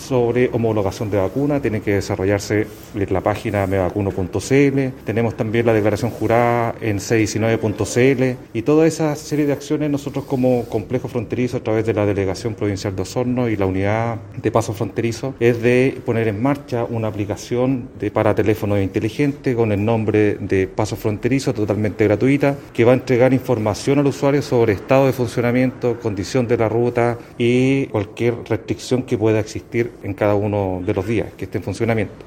sobre homologación de vacuna, tiene que desarrollarse en la página mevacuno.cl, tenemos también la declaración jurada en c19.cl y toda esa serie de acciones nosotros como complejo fronterizo a través de la Delegación Provincial de Osorno y la unidad de paso fronterizo es de poner en marcha una aplicación para teléfono inteligente con el nombre de paso fronterizo totalmente gratuita que va a entregar información al usuario sobre estado de funcionamiento, condición de la ruta y cualquier restricción que pueda existir en cada uno de los días que esté en funcionamiento.